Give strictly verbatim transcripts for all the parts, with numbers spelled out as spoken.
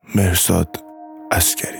مهرزاد عسکری.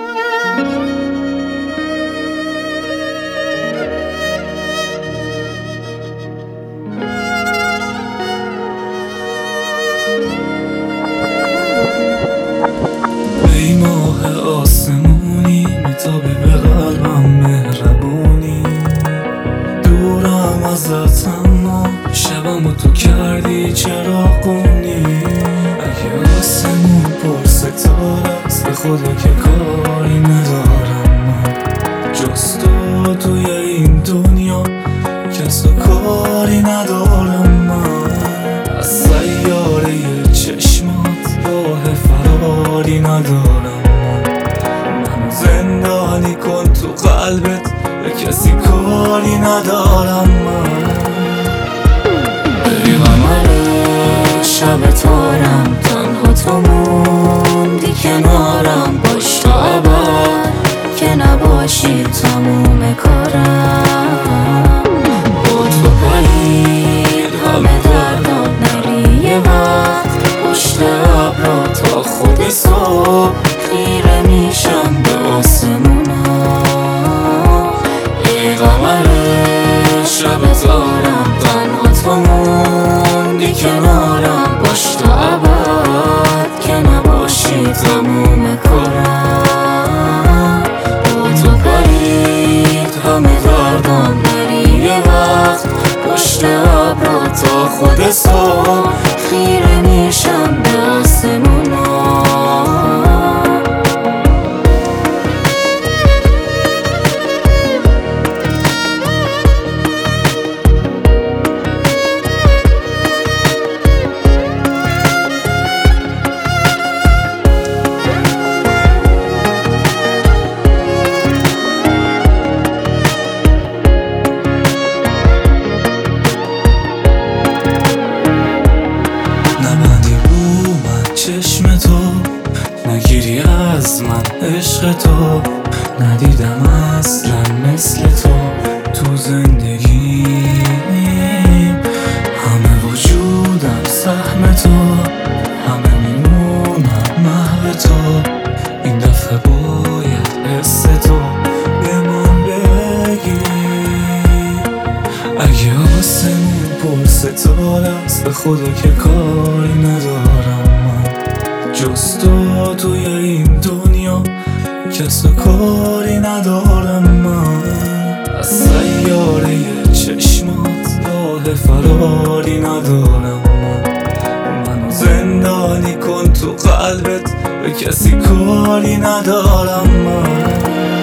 ای ماه آسمونی میتابی به قلبم مهربونی، دورم ازت اما شبمو تو کردی چراغونی. اگه آسمون پر ستاره است به خدا که کاری ندارم من، جز تو توی این دنیا کس و کاری ندارم من. از سیاره چشمات راه فراری ندارم من، منو زندانی کن تو قلبت به کسی کاری ندارم من. ای قمر شب تارم تنها تو موندی کنارم، باش تا ابد که نباشی تموم کارم. با تو پرید همه دردم، نری یه وقت پشت ابرا تا خود صبح خیره میشم به آسمونا. ای قمر شب تارم تنها تو موندی کنارم، باش تا ابد که نباشی تموم کارم. با تو پرید همه دردم، نری یه وقت پشت ابرا تا خود صبح خیره میشم به آسمونا. چشم تو نگیری از من عشق تو، ندیدم اصلا مثل تو تو زندگیم. همه وجودم سهم تو، همه میمونم محو تو. این دفعه باید حس تو به من بگی. اگه آسمون پر ستاره است به خدا که کاری ندارم من، جز تو توی این دنیا کس و کاری ندارم من. از سیاره چشمات راه فراری ندارم من، منو زندانی کن تو قلبت به کسی کاری ندارم من.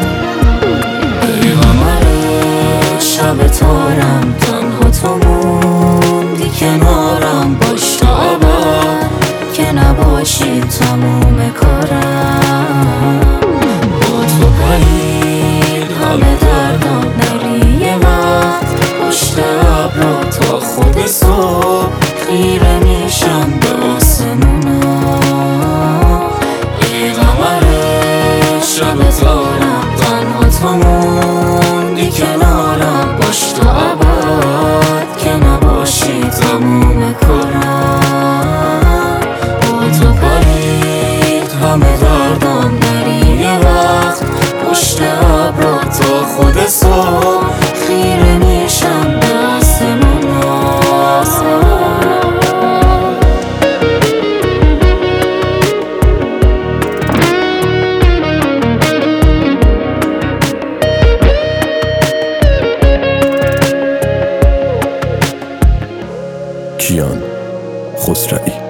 ای قمر شب تارم تنها تو موندی کنارم، باش تا ابد که نباشی تموم کارم. با تو پرید همه دردم، نری یه وقت پشت ابرا تا خود صبح خیره میشم به آسمونا. ای قمر شب تارم تنها تو موندی کنارم، باش تا ابد که نباشی تموم کارم. تو پرید همه دردم، نری یه وقت پشت ابرا تا خود صبح خیره میشم به آسمونا. کیان خسروی.